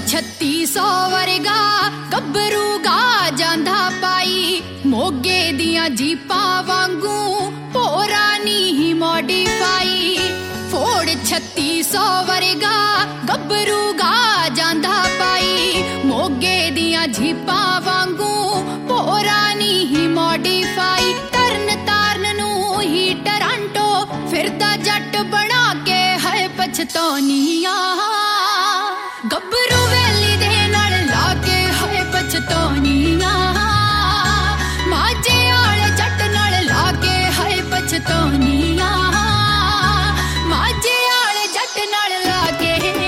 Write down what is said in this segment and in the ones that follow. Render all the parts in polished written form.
3600 वर्गा गब्बरू गा जांदा पाई मोगे दियां जीपां वांगू भोरा नी मॉडिफाई फोड़ 3600 वर्गा गब्बरू गा जांदा पाई मोगे दियां जीपां वांगू भोरा नी मॉडिफाई तरन तारन नू ही टरांटो फिरदा जट बना के है पछतौनिया गब्बरू वैली दे नाल लाके है पछतौनिया माजे आले जट नाल लाके है पछतौनिया माजे आले जट नाल लाके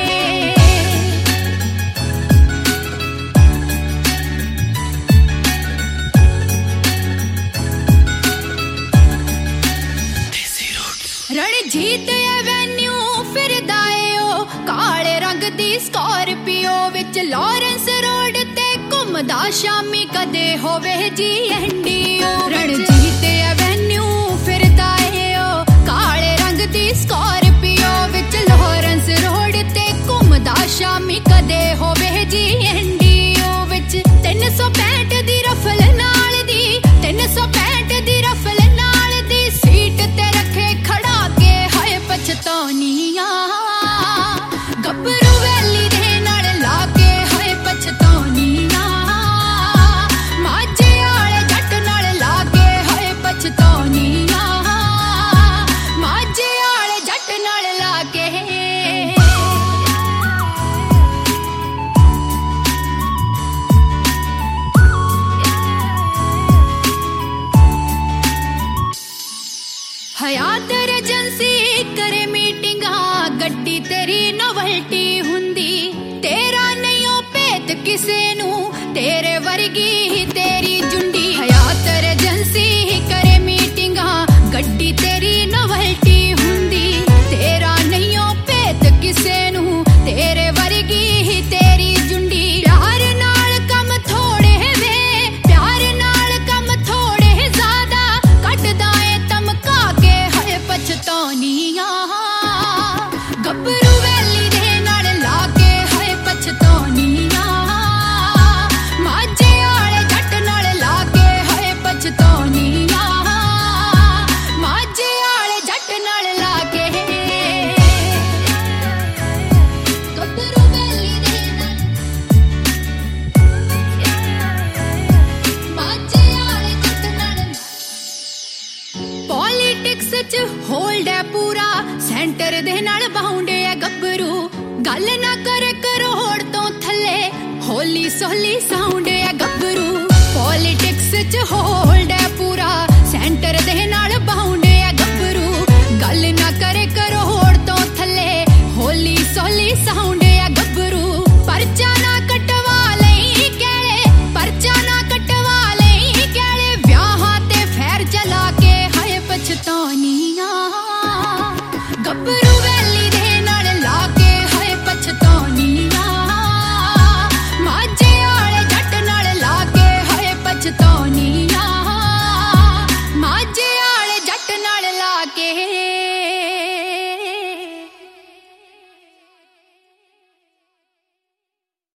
रणजीत एवेन्यू फिरदा काले रंग दी स्कॉर्पियो विच लॉरेंस रोड ते घुमदा शामी कदे होवे जी एंडियो रणजीत एवेन्यू फिरदा काले रंग दी स्कॉर्पियो विच लॉरेंस रोड ते घुमदा शामी कदे होवे जी एंडियो विच 365 दी रफल नाल दी 365 दी रफल नाल दी सीट ते रखे खड़ा के हाय पछतौनिया गब्बरू वैली दे नाल लाके हाय पछतौनिया माजे आले जट नाल लाके हाय पछतौनिया माजे आले जट नाल लाके हयात एजेंसी करे मीटिंगा गड्डी तेरी नोवल्टी हुंदी तेरा नहीं ओ भेत किसे नू तेरे वर्गी ही तेरी जुंडी हयात एजेंसी करे मीटिंगा गड्डी तेरी नोवल्टी हुंदी तेरा नहीं ओ भेत किसे नू तेरे वर्गी ही तेरी जुंडी प्यार नाल कम थोड़े वे प्यार नाल कम थोड़े ज्यादा कटदा ए तमका के है पछतौनिया गब्बरू वैली दे नाल लाके है पछतौनिया माजे आले जट नाल लाके है पछतौनिया माजे आले जट नाल लाके गब्बरू वैली दे नाल माजे आले जट नाल पॉलिटिक्स च होल्ड है पूरा सेंटर दे नाल बाउंडे है गब्बरू गल ना करे करोड़ तो थले होली सोली साउंड है गब्बरू पॉलिटिक्स च होल्ड